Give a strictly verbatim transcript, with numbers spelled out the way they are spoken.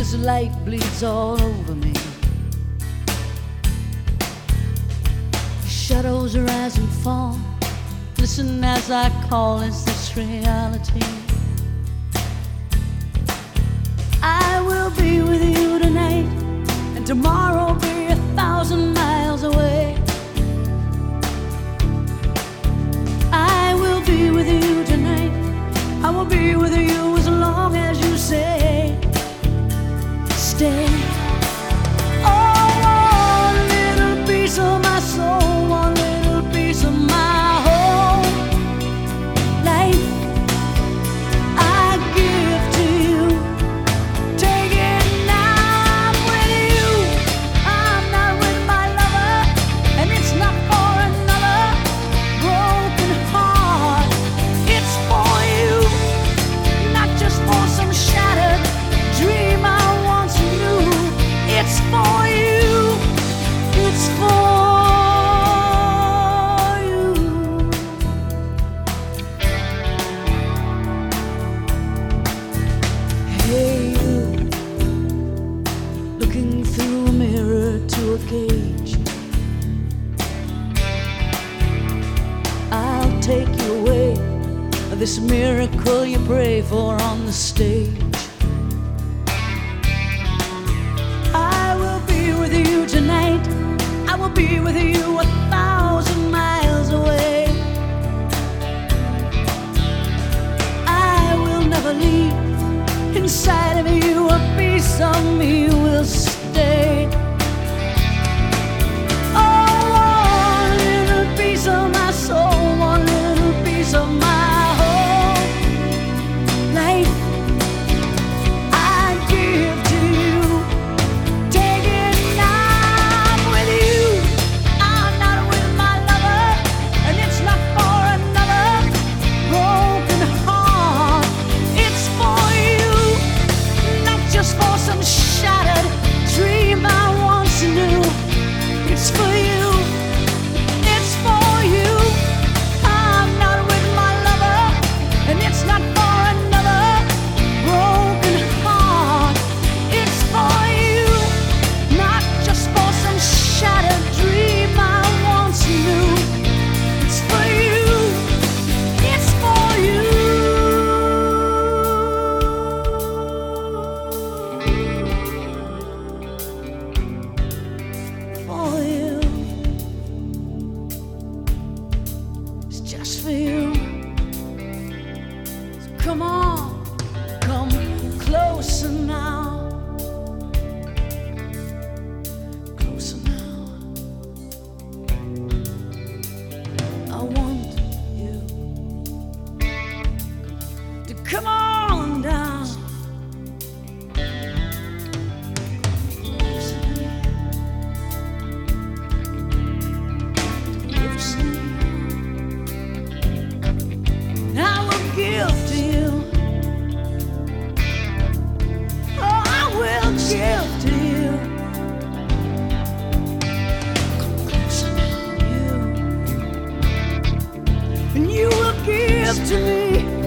as the light bleeds all over me. Shadows rise and fall. Listen as I call, is this reality? I will be with you tonight, and tomorrow be a thousand miles away. I will be with you tonight. I will be with you as long as you say stay. Oh, one little piece of my soul, one little piece of my whole life I give to you. Take it now, I'm with you. I'm not with my lover, and it's not for another broken heart. It's for you, not just for some shattered dream I once knew. It's for you, it's for you. Hey you, looking through a mirror to a cage. I'll take you away, this miracle you pray for on the stage. I will be with you tonight. I will be with you a thousand miles away. I will never leave. Inside of you, a piece of me will stay. Oh, one little piece of my soul, one little piece of my whole life I give to you. Take it now, I'm with you. I'm not with my lover, and it's not for another broken heart. It's for you, not just for some shattered dream I once knew. It's for you, it's for you. I'm not with my lover, and it's not for another broken heart. It's for you, not just for some shattered dream I once knew. It's for you, it's for you. For you, it's just for you. So come on, come closer now, closer now. I want you to come on down. Closer now. I will give to you. Oh, I will give to you. Come closer now, you. And you will give to me.